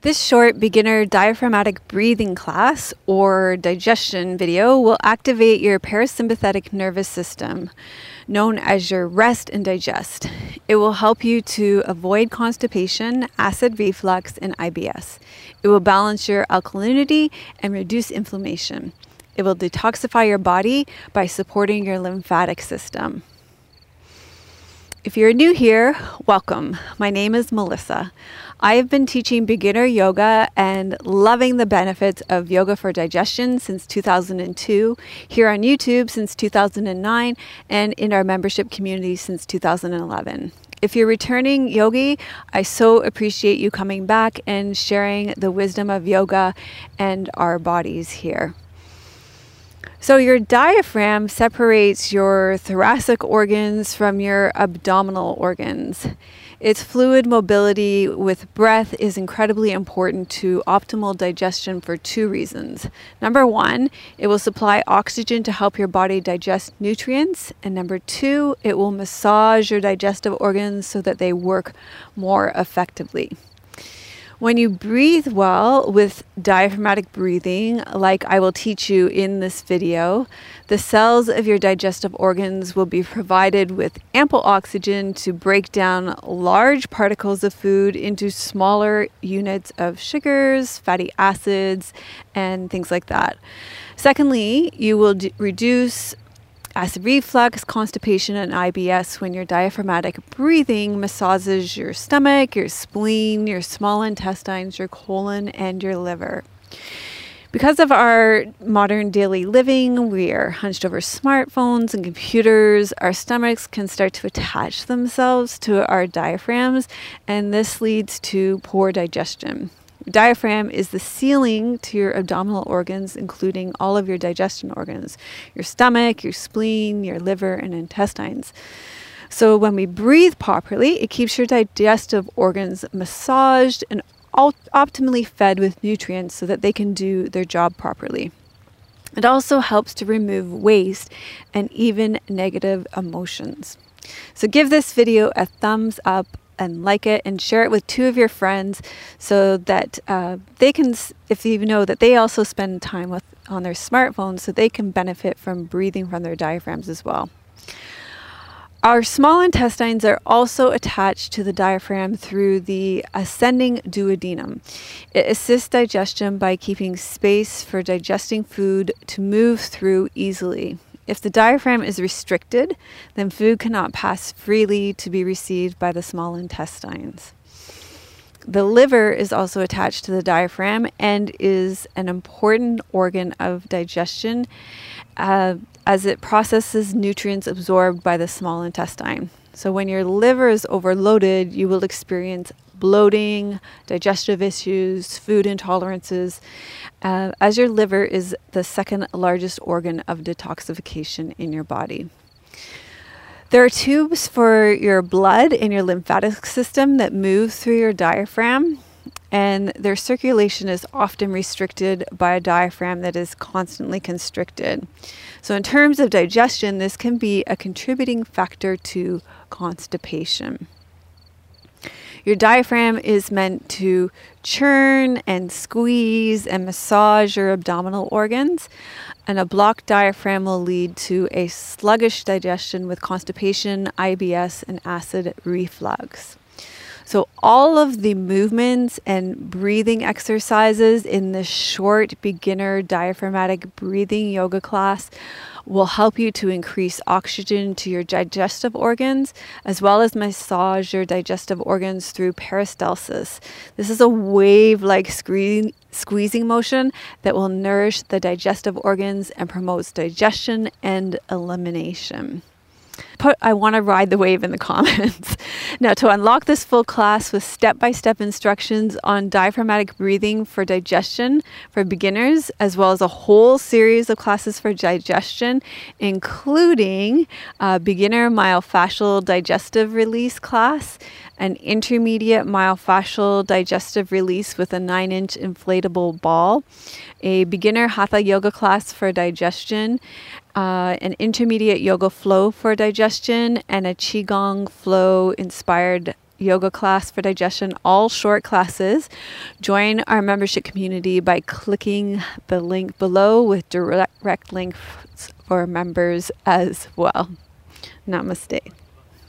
This short beginner diaphragmatic breathing class or digestion video will activate your parasympathetic nervous system, known as your rest and digest. It will help you to avoid constipation, acid reflux, and IBS. It will balance your alkalinity and reduce inflammation. It will detoxify your body by supporting your lymphatic system. If you're new here, welcome. My name is Melissa. I have been teaching beginner yoga and loving the benefits of yoga for digestion since 2002, here on YouTube since 2009, and in our membership community since 2011. If you're returning yogi, I so appreciate you coming back and sharing the wisdom of yoga and our bodies here. So your diaphragm separates your thoracic organs from your abdominal organs. Its fluid mobility with breath is incredibly important to optimal digestion for two reasons. Number one, it will supply oxygen to help your body digest nutrients. And number two, it will massage your digestive organs so that they work more effectively. When you breathe well with diaphragmatic breathing, like I will teach you in this video, the cells of your digestive organs will be provided with ample oxygen to break down large particles of food into smaller units of sugars, fatty acids, and things like that. Secondly, you will reduce acid reflux, constipation, and IBS when your diaphragmatic breathing massages your stomach, your spleen, your small intestines, your colon, and your liver. Because of our modern daily living, we are hunched over smartphones and computers. Our stomachs can start to attach themselves to our diaphragms, and this leads to poor digestion. Diaphragm is the ceiling to your abdominal organs, including all of your digestion organs, your stomach, your spleen, your liver, and intestines. So when we breathe properly, it keeps your digestive organs massaged and optimally fed with nutrients so that they can do their job properly. It also helps to remove waste and even negative emotions. So give this video a thumbs up and like it and share it with two of your friends so that they can, if you know that they also spend time on their smartphones, so they can benefit from breathing from their diaphragms as well. Our small intestines are also attached to the diaphragm through the ascending duodenum. It assists digestion by keeping space for digesting food to move through easily. If the diaphragm is restricted, then food cannot pass freely to be received by the small intestines. The liver is also attached to the diaphragm and is an important organ of digestion as it processes nutrients absorbed by the small intestine. So when your liver is overloaded, you will experience bloating, digestive issues, food intolerances, as your liver is the second largest organ of detoxification in your body. There are tubes for your blood and your lymphatic system that move through your diaphragm, and their circulation is often restricted by a diaphragm that is constantly constricted. So in terms of digestion, this can be a contributing factor to constipation. Your diaphragm is meant to churn and squeeze and massage your abdominal organs, and a blocked diaphragm will lead to a sluggish digestion with constipation, IBS, and acid reflux. So all of the movements and breathing exercises in this short beginner diaphragmatic breathing yoga class will help you to increase oxygen to your digestive organs, as well as massage your digestive organs through peristalsis. This is a wave-like squeezing motion that will nourish the digestive organs and promotes digestion and elimination. I want to ride the wave in the comments. Now, to unlock this full class with step-by-step instructions on diaphragmatic breathing for digestion for beginners, as well as a whole series of classes for digestion, including a beginner myofascial digestive release class, an intermediate myofascial digestive release with a 9-inch inflatable ball, a beginner hatha yoga class for digestion, an intermediate yoga flow for digestion, and a qigong flow inspired yoga class for digestion, all short classes. Join our membership community by clicking the link below with direct links for members as well. Namaste.